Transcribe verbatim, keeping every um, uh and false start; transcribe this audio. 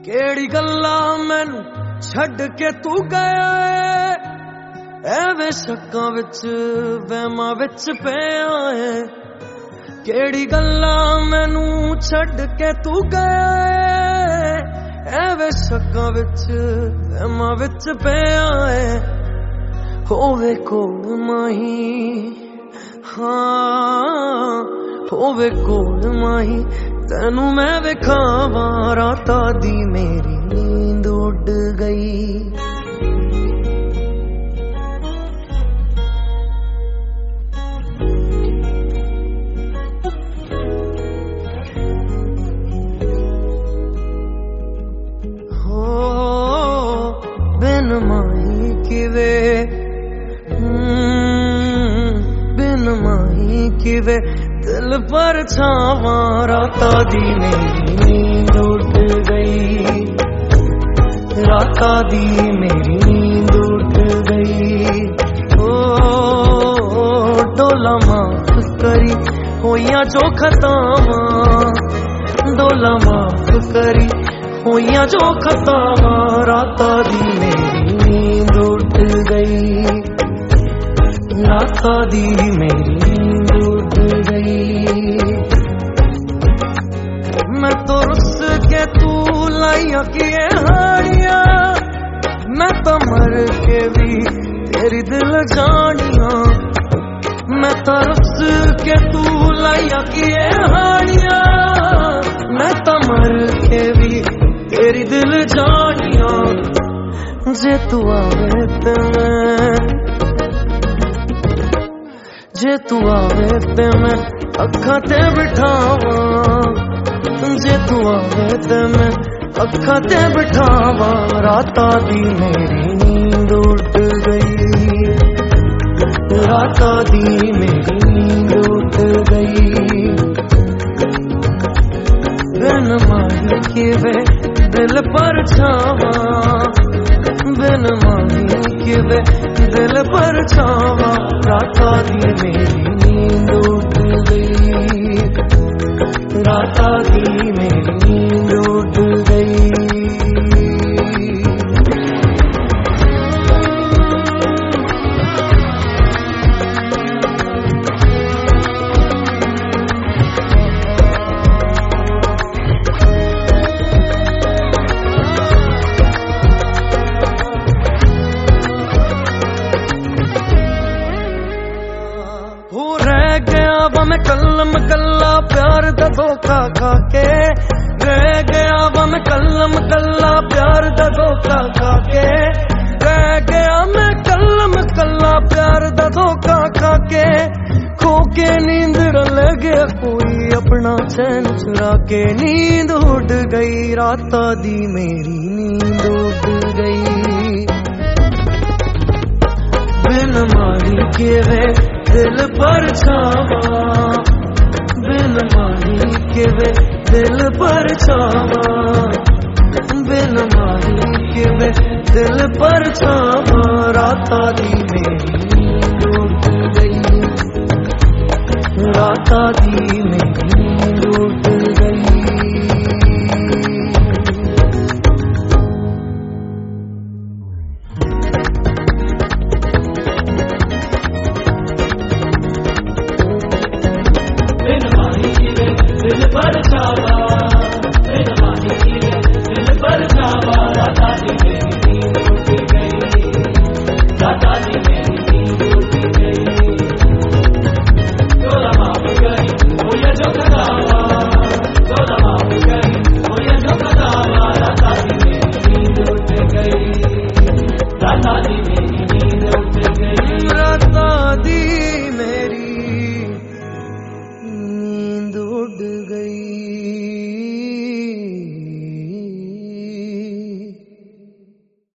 केड़ी गल्ला मैनू छड़ के तू गया है, एवे शक्कां विच वहमां विच पिया है। केड़ी गल्ला मैनू छड़ के तू गया है, एवे शक्कां विच वहमां विच पिया है। होवे कोल माही, हाँ होवे कोल माही, तेनू मैं विखावां रातां दी मेरी नींद उड़ गई। हो बिन माही किवे, बिन माही किवे दिल पर छावां रातां दी मेरी नींद उड़ गई। रातां दी मेरी नींद उड़ गई। ओ डोला माफ करी होइयां जो खतावां, डोला माफ करी होइयां जो खतावां रातां दी मेरी नींद उड़ गई। रातां दी मेरी नींद उड़ गई। मैं तो रुस के तू लाइया किए हाड़िया, मैं तो मर के भी तेरी दिल जानिया। मैं तो रुस के तू लाइया किए हाड़िया, मैं तो मर के भी तेरी दिल जानिया। जे तू आवे ते मैं, जे तू आवे ते मैं अखा ते बिठावां, जे तू आवे ते मैं अखा ते बिठावां रातां दी मेरी नींद उड़ गई। रातां दी मेरी नींद उड़ गई। बिन माही किवे दिल पर छावां, बिन माही किवे दिल पर छावां रातां दी मेरी नींद उड़ गई। रातां दी मेरी नींद उड़ गई। मैं कलम कल्ला प्यार दा धोखा खा के रह गया वा, मैं कलम कल्ला प्यार दा धोखा खा के रह गया। मैं कलम कल्ला प्यार दा धोखा खा के खो के नींद रल गया कोई अपना चैन चुरा के। नींद उड़ गई रातां दी मेरी नींद उड़ गई। बिन माही किवे दिल पर छावां, बिन माही किवे दिल पर छावां, बिन माही किवे दिल पर छावां रातां दी मेरी नींद उड़ गई। रातां दी मेरी नींद उड़ गई।